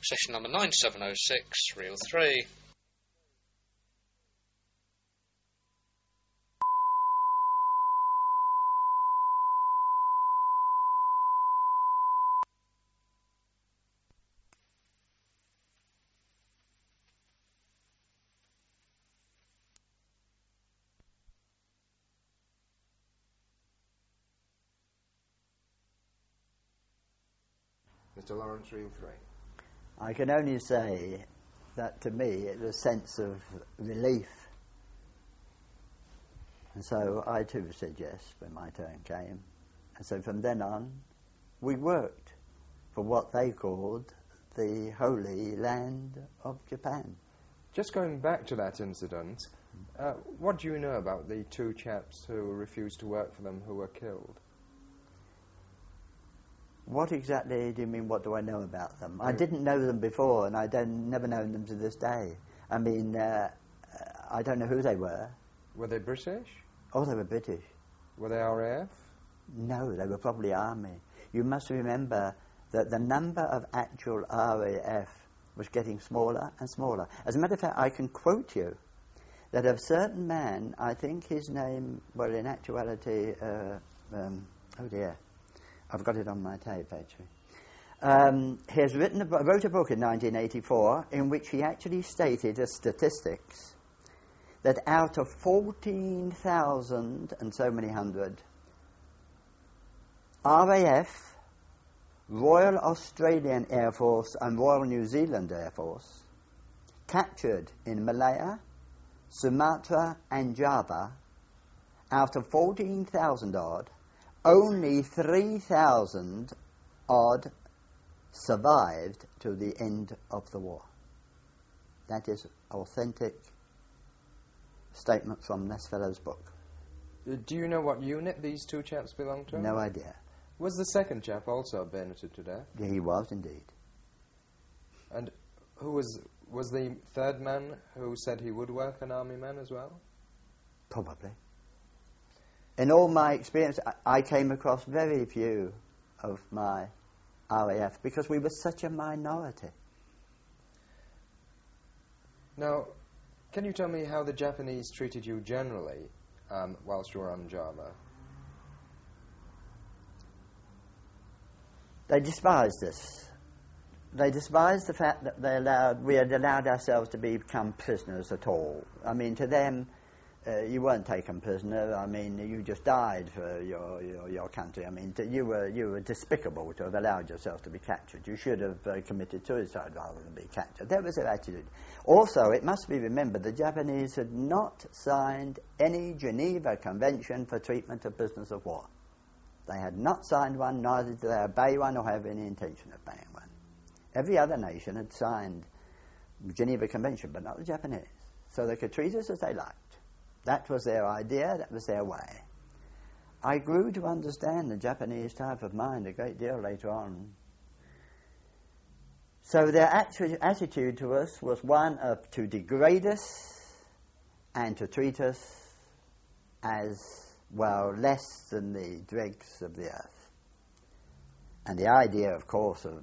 Session number 9706, reel 3. Mr. Lawrence, reel 3. I can only say that to me it was a sense of relief. And so I too said yes when my turn came. And so from then on, we worked for what they called the Holy Land of Japan. Just going back to that incident, what do you know about the two chaps who refused to work for them who were killed? What exactly do you mean, what do I know about them? I didn't know them before, and I never known them to this day. I mean, I don't know who they were. Were they British? Oh, they were British. Were they RAF? No, they were probably Army. You must remember that the number of actual RAF was getting smaller and smaller. As a matter of fact, I can quote you that a certain man, I think his name, well, in actuality, oh dear, I've got it on my tape, actually. He has wrote a book in 1984 in which he actually stated as statistics that out of 14,000 and so many hundred RAF, Royal Australian Air Force and Royal New Zealand Air Force captured in Malaya, Sumatra and Java, out of 14,000 odd, only 3,000 odd survived to the end of the war. That is authentic statement from this fellow's book. Do you know what unit these two chaps belonged to? No idea. Was the second chap also bayoneted to death? Yeah, he was indeed. And who was the third man who said he would work an army man as well? Probably. In all my experience, I came across very few of my RAF because we were such a minority. Now, can you tell me how the Japanese treated you generally whilst you were on Java? They despised us. They despised the fact that we had allowed ourselves to become prisoners at all. I mean, to them, you weren't taken prisoner. I mean, you just died for your country. I mean, you were despicable to have allowed yourself to be captured. You should have committed suicide rather than be captured. That was their attitude. Also, it must be remembered the Japanese had not signed any Geneva Convention for treatment of prisoners of war. They had not signed one, neither did they obey one or have any intention of obeying one. Every other nation had signed the Geneva Convention, but not the Japanese. So they could treat us as they liked. That was their idea, that was their way. I grew to understand the Japanese type of mind a great deal later on. So their attitude to us was one of to degrade us and to treat us as, well, less than the dregs of the earth. And the idea, of course, of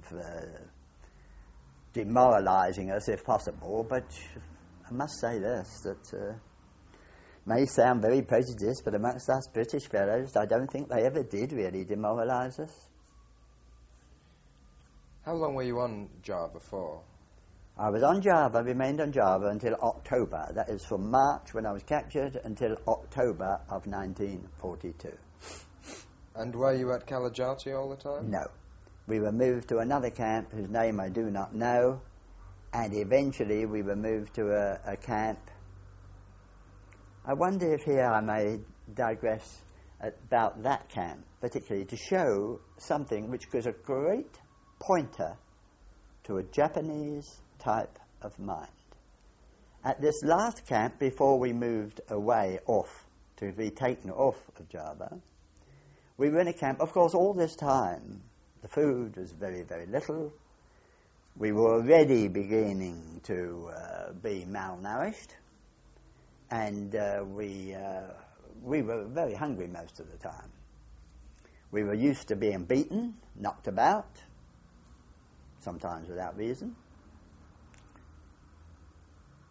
demoralizing us if possible, but I must say this, that may sound very prejudiced, but amongst us British fellows, I don't think they ever did really demoralise us. How long were you on Java for? I was on Java, remained on Java until October. That is from March when I was captured until October of 1942. And were you at Kalajati all the time? No. We were moved to another camp whose name I do not know, and eventually we were moved to a camp. I wonder if here I may digress about that camp, particularly to show something which was a great pointer to a Japanese type of mind. At this last camp, before we moved away off to be taken off of Java, we were in a camp. Of course, all this time, the food was very, very little. We were already beginning to be malnourished. And we were very hungry most of the time. We were used to being beaten, knocked about, sometimes without reason.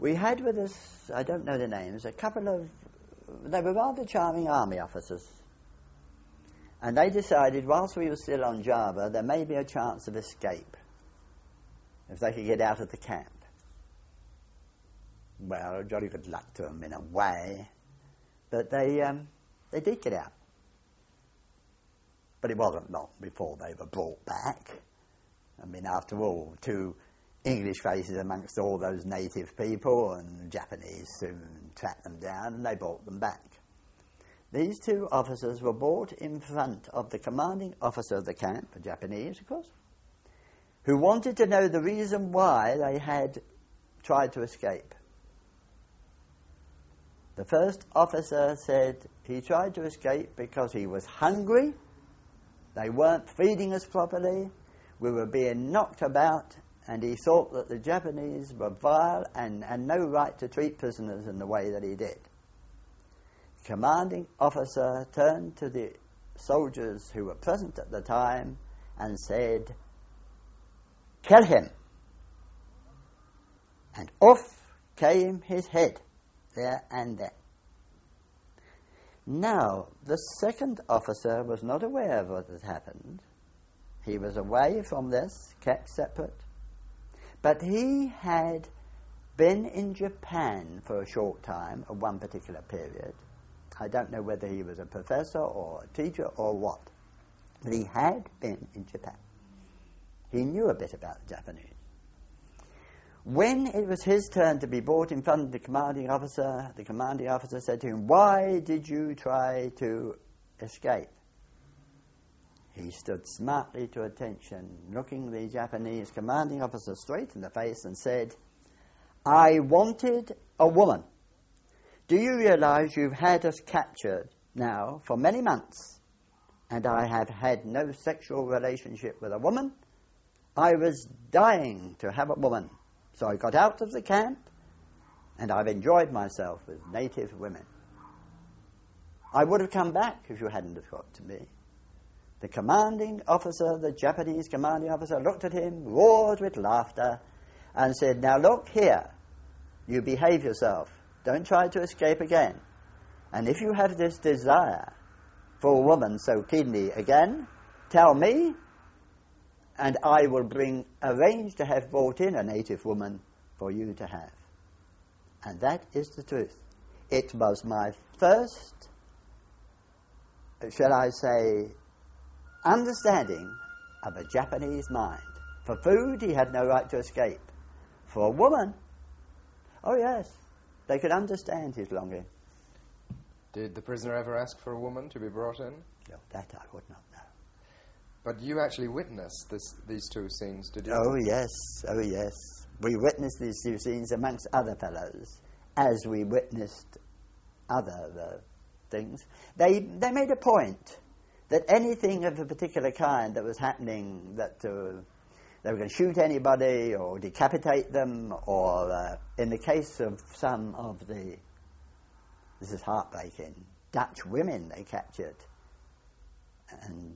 We had with us, I don't know the names, they were rather charming army officers. And they decided, whilst we were still on Java, there may be a chance of escape if they could get out of the camp. Well, jolly good luck to them in a way, but they did get out. But it wasn't long before they were brought back. I mean, after all, 2 English faces amongst all those native people, and the Japanese soon tracked them down and they brought them back. These 2 officers were brought in front of the commanding officer of the camp, a Japanese, of course, who wanted to know the reason why they had tried to escape. The first officer said he tried to escape because he was hungry, they weren't feeding us properly, we were being knocked about, and he thought that the Japanese were vile and had no right to treat prisoners in the way that he did. The commanding officer turned to the soldiers who were present at the time and said, "Kill him." And off came his head, there and then. Now, the second officer was not aware of what had happened. He was away from this, kept separate. But he had been in Japan for a short time, of one particular period. I don't know whether he was a professor or a teacher or what. But he had been in Japan. He knew a bit about the Japanese. When it was his turn to be brought in front of the commanding officer said to him, "Why did you try to escape?" He stood smartly to attention, looking the Japanese commanding officer straight in the face and said, "I wanted a woman. Do you realize you've had us captured now for many months, and I have had no sexual relationship with a woman? I was dying to have a woman, so I got out of the camp, and I've enjoyed myself with native women. I would have come back if you hadn't have got to me." The commanding officer, the Japanese commanding officer, looked at him, roared with laughter, and said, "Now look here, you behave yourself. Don't try to escape again. And if you have this desire for a woman so keenly again, tell me, and I will arrange to have brought in a native woman for you to have." And that is the truth. It was my first, shall I say, understanding of a Japanese mind. For food, he had no right to escape. For a woman, oh yes, they could understand his longing. Did the prisoner ever ask for a woman to be brought in? No, that I would not know. But you actually witnessed these 2 scenes, did you? Oh yes. We witnessed these 2 scenes amongst other fellows, as we witnessed other things. They made a point that anything of a particular kind that was happening, that they were going to shoot anybody or decapitate them, or in the case of some of this is heartbreaking, Dutch women they captured and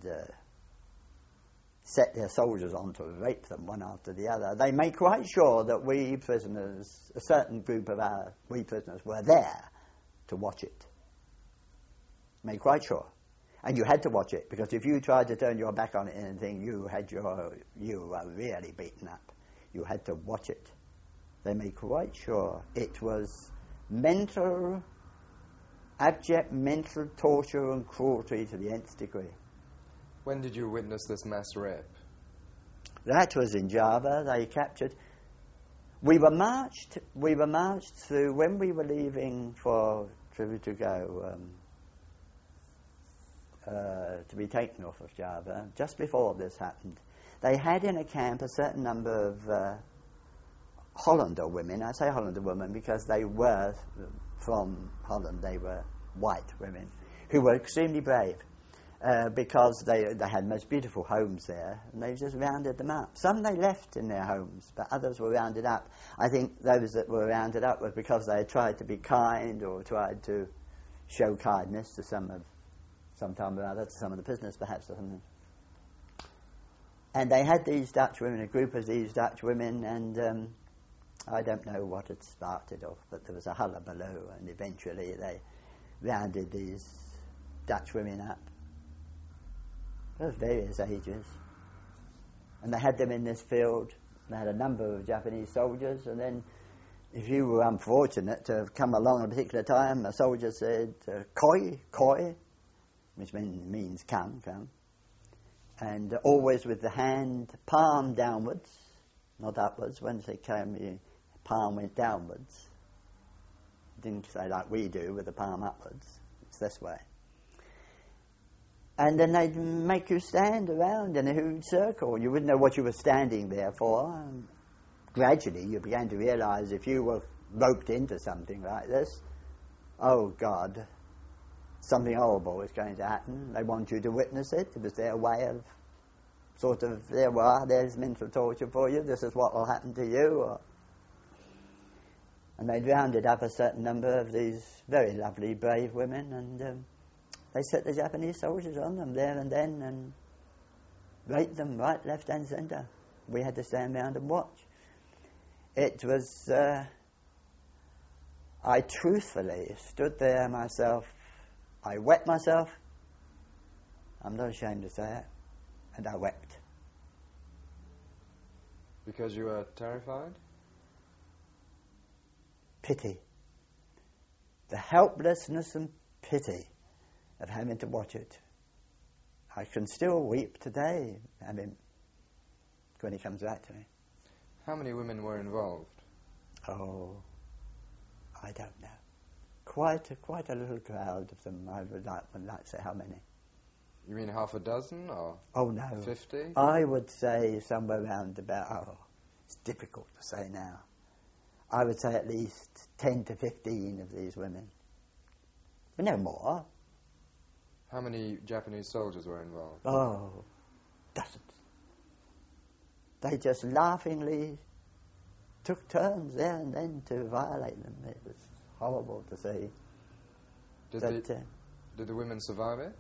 set their soldiers on to rape them one after the other. They made quite sure that we prisoners, a certain group of we prisoners, were there to watch it. Made quite sure. And you had to watch it, because if you tried to turn your back on anything, you were really beaten up. You had to watch it. They made quite sure it was abject mental torture and cruelty to the nth degree. When did you witness this mass rape? That was in Java. They captured. We were marched through when we were leaving to go. To be taken off of Java, just before this happened. They had in a camp a certain number of Hollander women. I say Hollander women because they were from Holland. They were white women who were extremely brave because they had most beautiful homes there, and they just rounded them up. Some they left in their homes, but others were rounded up. I think those that were rounded up was because they had tried to be kind or tried to show kindness to some time or other, to some of the prisoners perhaps or something. And they had these Dutch women, a group of these Dutch women, and I don't know what had started off, but there was a hullabaloo, and eventually they rounded these Dutch women up of various ages. And they had them in this field. They had a number of Japanese soldiers, and then if you were unfortunate to have come along at a particular time, a soldier said, koi, koi, which means come. And always with the hand palm downwards, not upwards. Once they came, your palm went downwards. Didn't say like we do with the palm upwards. It's this way. And then they'd make you stand around in a huge circle. You wouldn't know what you were standing there for. And gradually you began to realise if you were roped into something like this, oh God, something horrible was going to happen. They want you to witness it. It was their way of sort of, there we are, there's mental torture for you, this is what will happen to you. And they'd rounded up a certain number of these very lovely, brave women, and they set the Japanese soldiers on them there and then and raped them right, left and centre. We had to stand round and watch. It was, I truthfully stood there myself, I wet myself, I'm not ashamed to say it, and I wept. Because you were terrified? Pity. The helplessness and pity of having to watch it. I can still weep today, when he comes back to me. How many women were involved? Oh, I don't know. Quite a little crowd of them. I would like to say how many. You mean half a dozen, or? Oh no. 50? I would say somewhere around about, it's difficult to say now. I would say at least 10 to 15 of these women. But no more. How many Japanese soldiers were involved? Oh, dozens. They just laughingly took turns there and then to violate them. It was horrible to see. Did the women survive it?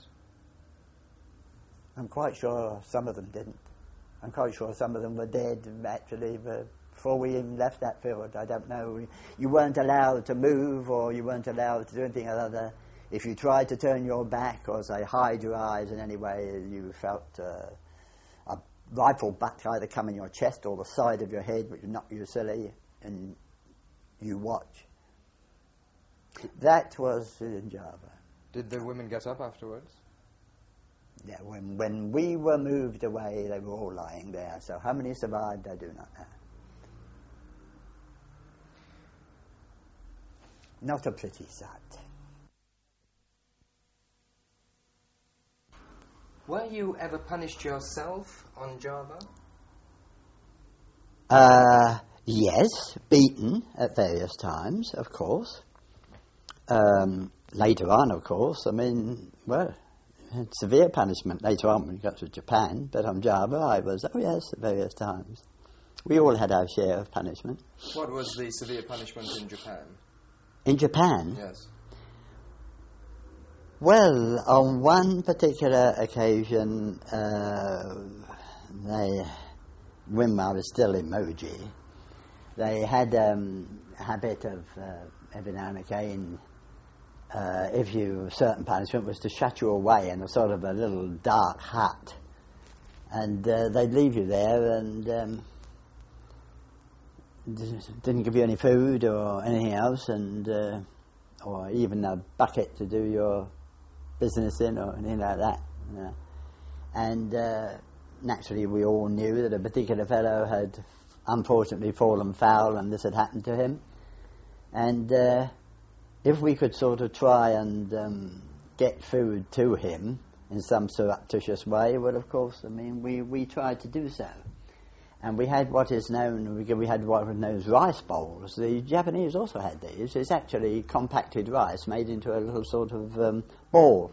I'm quite sure some of them didn't. I'm quite sure some of them were dead, actually, before we even left that field. I don't know. You weren't allowed to move, or you weren't allowed to do anything other. If you tried to turn your back or, say, hide your eyes in any way, you felt a rifle butt either come in your chest or the side of your head, which would knock you silly, and you watch. That was in Java. Did the women get up afterwards? Yeah, when we were moved away, they were all lying there. So how many survived, I do not know. Not a pretty sight. Were you ever punished yourself on Java? Yes, beaten at various times, of course. Later on, of course, severe punishment later on when we got to Japan, but on Java I was, at various times. We all had our share of punishment. What was the severe punishment in Japan? In Japan? Yes. Well, on one particular occasion, when I was still in Moji, they had a habit of, every now and again, certain punishment was to shut you away in a sort of a little dark hut, and they'd leave you there and didn't give you any food or anything else, and or even a bucket to do your business in or anything like that. And naturally we all knew that a particular fellow had unfortunately fallen foul and this had happened to him, and if we could sort of try and get food to him in some surreptitious way, well, of course, we tried to do so. And we had what was known as rice bowls. The Japanese also had these. It's actually compacted rice made into a little sort of ball.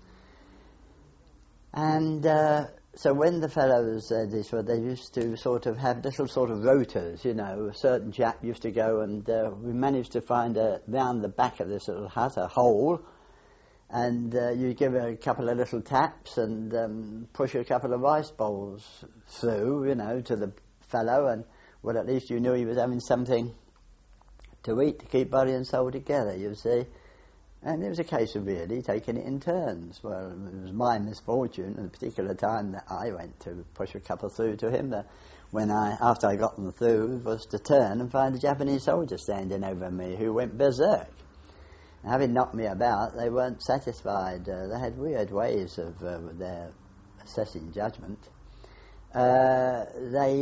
And so when the fellows they used to sort of have little sort of rotors, a certain chap used to go and we managed to find round the back of this little hut a hole, and you give it a couple of little taps and push a couple of rice bowls through, to the fellow, and well, at least you knew he was having something to eat to keep body and soul together, you see. And it was a case of really taking it in turns. Well, it was my misfortune at a particular time that I went to push a couple through to him, that after I got them through, was to turn and find a Japanese soldier standing over me who went berserk. And having knocked me about, they weren't satisfied. They had weird ways of their assessing judgment. They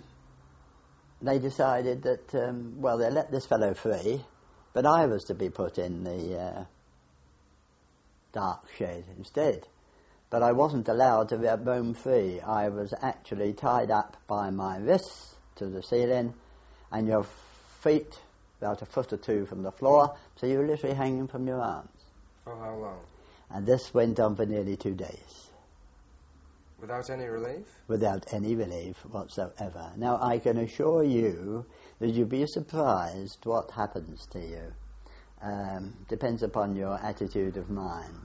decided that, they let this fellow free, but I was to be put in the dark shed instead. But I wasn't allowed to roam free. I was actually tied up by my wrists to the ceiling, and your feet about a foot or two from the floor, so you were literally hanging from your arms. For how long? And this went on for nearly 2 days. Without any relief? Without any relief whatsoever. Now, I can assure you that you'd be surprised what happens to you. Depends upon your attitude of mind.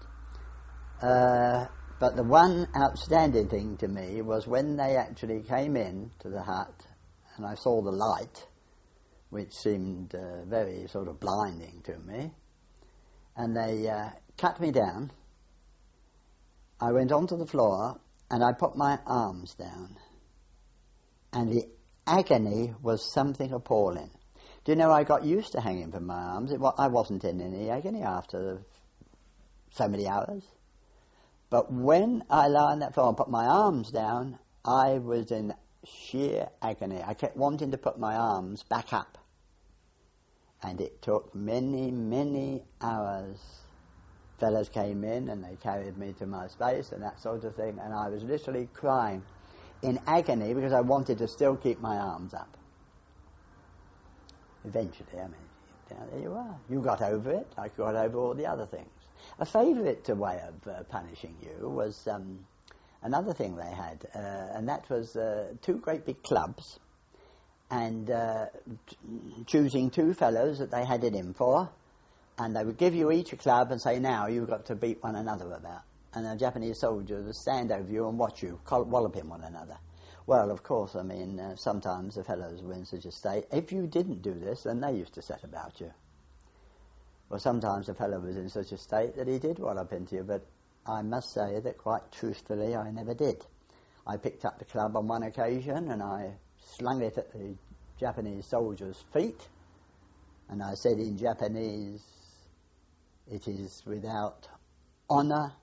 But the one outstanding thing to me was when they actually came in to the hut and I saw the light, which seemed very sort of blinding to me, and they cut me down. I went onto the floor and I put my arms down, and the agony was something appalling. Do you know, I got used to hanging from my arms. I wasn't in any agony after so many hours. But when I lay on that floor and put my arms down, I was in sheer agony. I kept wanting to put my arms back up. And it took many, many hours. Fellows came in and they carried me to my space and that sort of thing, and I was literally crying in agony because I wanted to still keep my arms up. Eventually, there you are. You got over it. I got over all the other things. A favourite way of punishing you was another thing they had, and that was 2 great big clubs, and choosing 2 fellows that they had it in for, and they would give you each a club and say, now you've got to beat one another about. And the Japanese soldiers would stand over you and watch you walloping one another. Well, of course, sometimes the fellows were in such a state. If you didn't do this, then they used to set about you. Well, sometimes the fellow was in such a state that he did wallop into you, but I must say that quite truthfully I never did. I picked up the club on one occasion and I slung it at the Japanese soldier's feet, and I said in Japanese, "It is without honour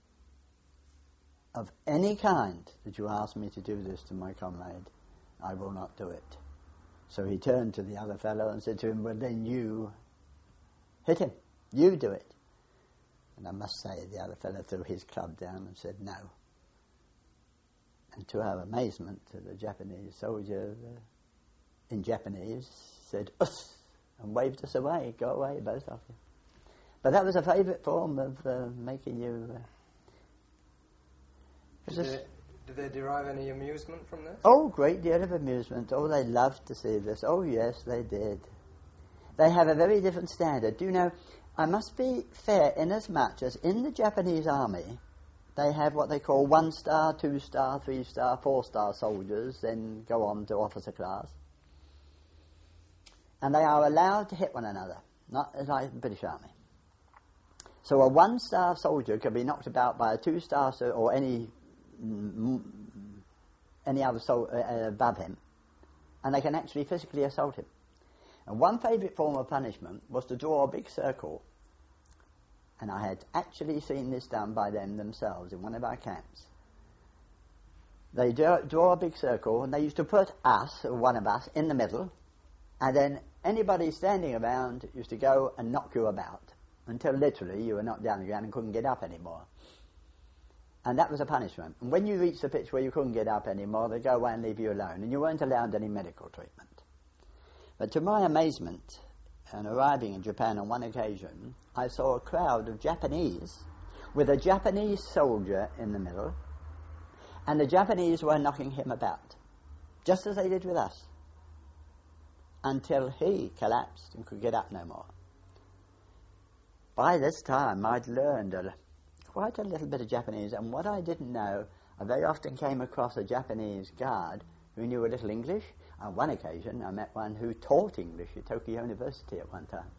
of any kind that you ask me to do this to my comrade. I will not do it." So he turned to the other fellow and said to him, "Well, then you hit him. You do it." And I must say the other fellow threw his club down and said no. And to our amazement, the Japanese soldier, in Japanese, said "Us," and waved us away. Go away, both of you. But that was a favourite form of making you... Did they derive any amusement from this? Oh, great deal of amusement. Oh, they loved to see this. Oh, yes, they did. They have a very different standard. Do you know, I must be fair inasmuch as in the Japanese army, they have what they call 1-star, 2-star, 3-star, 4-star soldiers, then go on to officer class. And they are allowed to hit one another, not as like the British Army. So a 1-star soldier can be knocked about by a 2-star or any other above him, and they can actually physically assault him. And one favourite form of punishment was to draw a big circle, and I had actually seen this done by them themselves in one of our camps. They draw a big circle, and they used to put us, or one of us, in the middle, and then anybody standing around used to go and knock you about until literally you were knocked down the ground and couldn't get up anymore. And that was a punishment. And when you reached the pitch where you couldn't get up anymore, they'd go away and leave you alone, and you weren't allowed any medical treatment. But to my amazement, on arriving in Japan on one occasion, I saw a crowd of Japanese with a Japanese soldier in the middle, and the Japanese were knocking him about, just as they did with us, until he collapsed and could get up no more. By this time, I'd learned quite a little bit of Japanese, and what I didn't know, I very often came across a Japanese guard who knew a little English. On one occasion, I met one who taught English at Tokyo University at one time.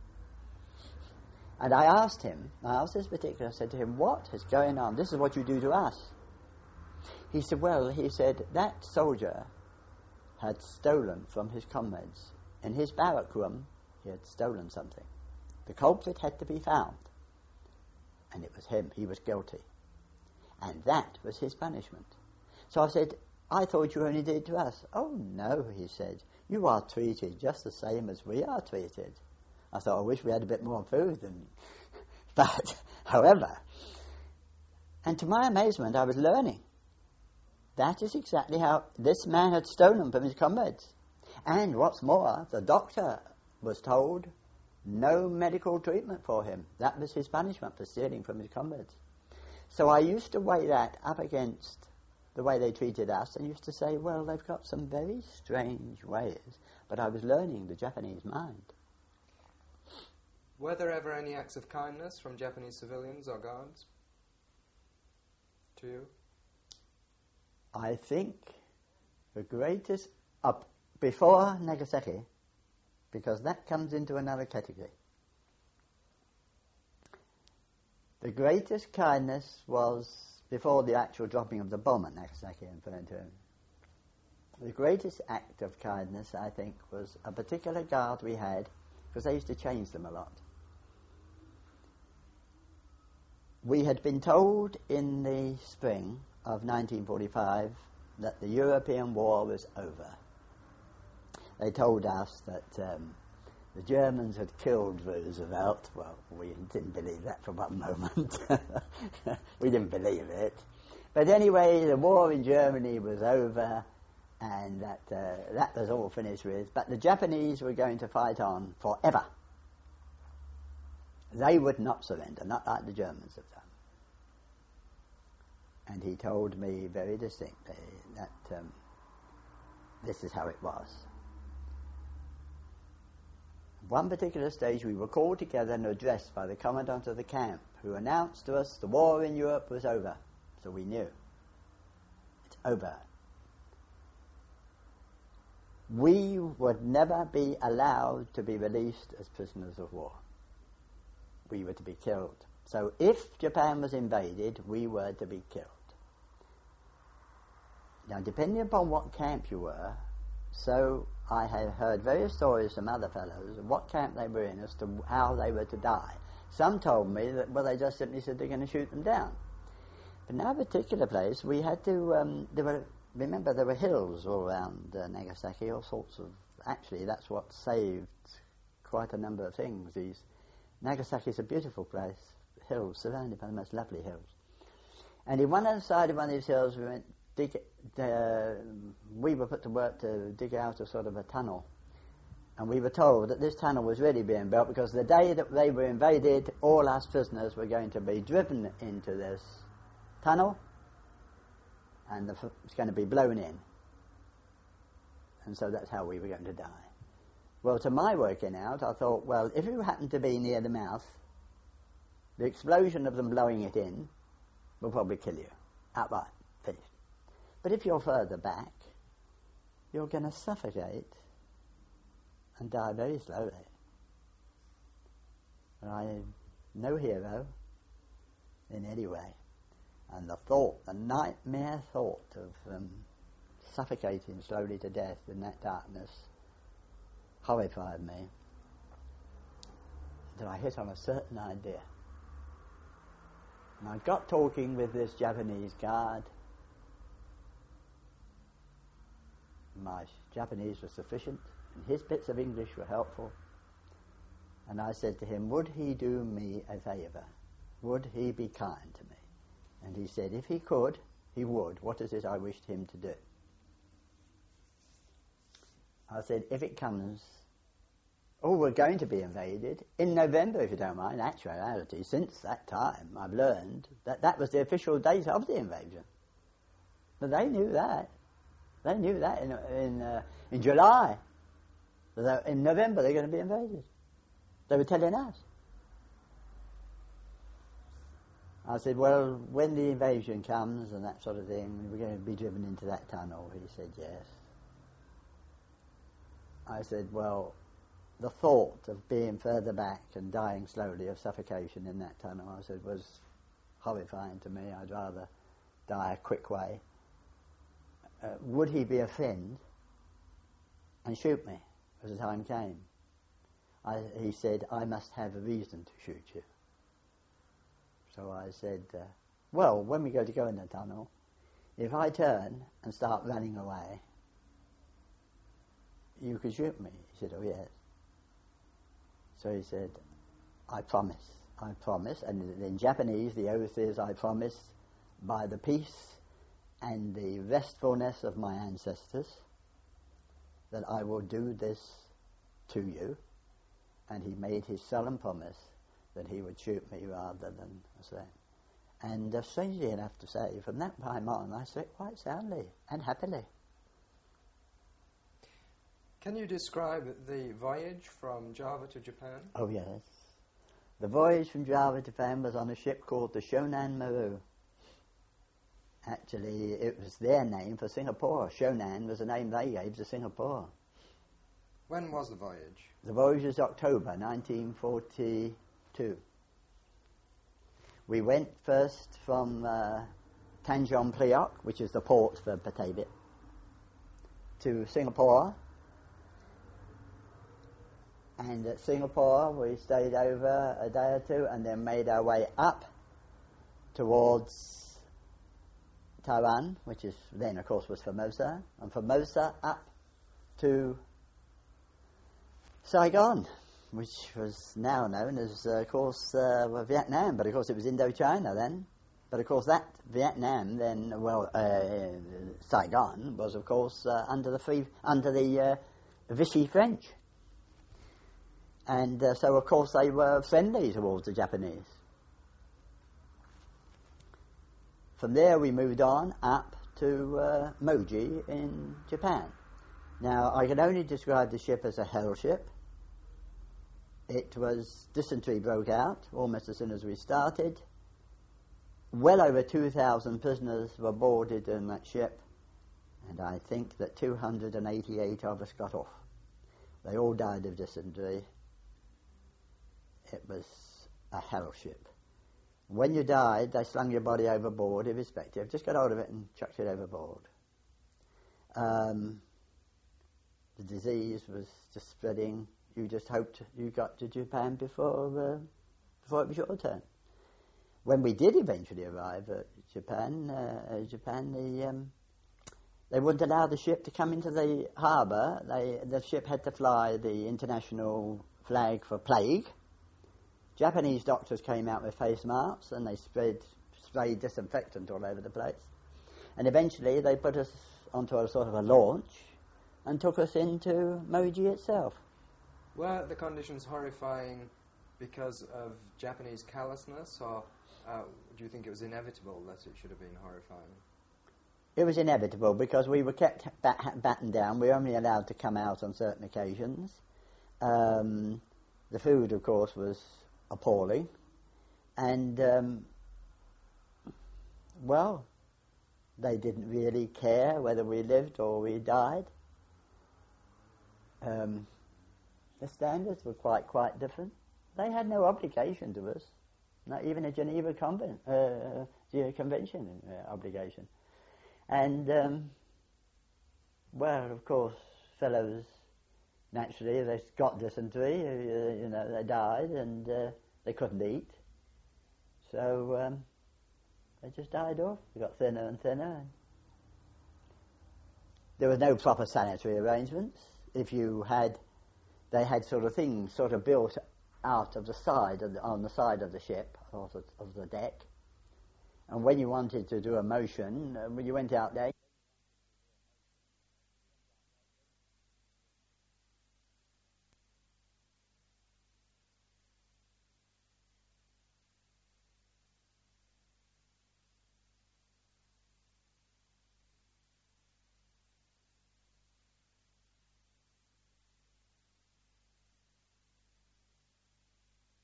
And I asked this particular, I said to him, what is going on? This is what you do to us. He said, that soldier had stolen from his comrades. In his barrack room, he had stolen something. The culprit had to be found. And it was him. He was guilty. And that was his punishment. So I said, I thought you only did it to us. Oh, no, he said. You are treated just the same as we are treated. I thought, I wish we had a bit more food. But, however, and to my amazement, I was learning. That is exactly how this man had stolen from his comrades. And what's more, the doctor was told no medical treatment for him. That was his punishment for stealing from his comrades. So I used to weigh that up against the way they treated us and used to say, well, they've got some very strange ways. But I was learning the Japanese mind. Were there ever any acts of kindness from Japanese civilians or guards to you? I think the greatest, before Nagasaki, because that comes into another category, the greatest kindness was before the actual dropping of the bomb at Nagasaki in 1942. The greatest act of kindness, I think, was a particular guard we had, because they used to change them a lot. We had been told in the spring of 1945 that the European war was over. They told us that the Germans had killed Roosevelt. Well, we didn't believe that for one moment. We didn't believe it. But anyway, the war in Germany was over, and that was all finished with. But the Japanese were going to fight on forever. They would not surrender, not like the Germans have done. And he told me very distinctly that this is how it was. At one particular stage we were called together and addressed by the commandant of the camp, who announced to us the war in Europe was over. So we knew. It's over. We would never be allowed to be released as prisoners of war. We were to be killed. So if Japan was invaded, we were to be killed. Now, depending upon what camp you were, so I had heard various stories from other fellows of what camp they were in as to how they were to die. Some told me that, well, they just simply said they're going to shoot them down. But in our particular place, we had to, remember there were hills all around Nagasaki, all sorts of, actually that's what saved quite a number of things. Nagasaki is a beautiful place, hills, surrounded by the most lovely hills. And in one side of one of these hills we were put to work to dig out a sort of a tunnel. And we were told that this tunnel was really being built because the day that they were invaded, all us prisoners were going to be driven into this tunnel and it's going to be blown in. And so that's how we were going to die. Well, to my working out, I thought, well, if you happen to be near the mouth, the explosion of them blowing it in will probably kill you. Outright. Finished. But if you're further back, you're going to suffocate and die very slowly. I'm no hero in any way. And the nightmare thought of suffocating slowly to death in that darkness horrified me. That I hit on a certain idea. And I got talking with this Japanese guard. My Japanese was sufficient, and his bits of English were helpful. And I said to him, would he do me a favour? Would he be kind to me? And he said, if he could, he would. What is it I wished him to do? I said, if it comes, we're going to be invaded in November, if you don't mind. In actuality, since that time, I've learned that that was the official date of the invasion. But they knew that. They knew that in July. In November, they're going to be invaded. They were telling us. I said, well, when the invasion comes and that sort of thing, we're going to be driven into that tunnel. He said, yes. I said, well, the thought of being further back and dying slowly of suffocation in that tunnel, I said, was horrifying to me. I'd rather die a quick way. Would he be offended and shoot me as the time came? He said, I must have a reason to shoot you. So I said, well, when we go in the tunnel, if I turn and start running away, you could shoot me. He said, oh yes. So he said, I promise. And in Japanese the oath is, I promise by the peace and the restfulness of my ancestors that I will do this to you. And he made his solemn promise that he would shoot me rather than say. And strangely enough to say, from that time on I slept quite soundly and happily. Can you describe the voyage from Java to Japan? Oh yes. The voyage from Java to Japan was on a ship called the Shonan Maru. Actually, it was their name for Singapore. Shonan was the name they gave to Singapore. When was the voyage? The voyage was October 1942. We went first from Tanjong Priok, which is the port for Batavia, to Singapore. And at Singapore we stayed over a day or two and then made our way up towards Taiwan, which is then of course was Formosa, and Formosa up to Saigon, which was now known as of course Vietnam, but of course it was Indochina then. But of course that Vietnam then, Saigon was of course under the Vichy French. And so, of course, they were friendly towards the Japanese. From there, we moved on up to Moji in Japan. Now, I can only describe the ship as a hell ship. Dysentery broke out almost as soon as we started. Well over 2,000 prisoners were boarded in that ship, and I think that 288 of us got off. They all died of dysentery. It was a hell ship. When you died, they slung your body overboard, irrespective. Just got hold of it and chucked it overboard. The disease was just spreading. You just hoped you got to Japan before it was your turn. When we did eventually arrive at Japan, they wouldn't allow the ship to come into the harbour. The ship had to fly the international flag for plague. Japanese doctors came out with face masks and they sprayed disinfectant all over the place. And eventually they put us onto a sort of a launch and took us into Moji itself. Were the conditions horrifying because of Japanese callousness, or do you think it was inevitable that it should have been horrifying? It was inevitable because we were kept battened down. We were only allowed to come out on certain occasions. The food, of course, was appalling, and they didn't really care whether we lived or we died. The standards were quite different. They had no obligation to us, not even a Geneva Convention obligation. And of course, fellows, naturally, they got dysentery, they died, and they couldn't eat. So they just died off. They got thinner and thinner. There was no proper sanitary arrangements. They had sort of things sort of built out of the side, on the side of the ship, of the deck. And when you wanted to do a motion, when you went out there,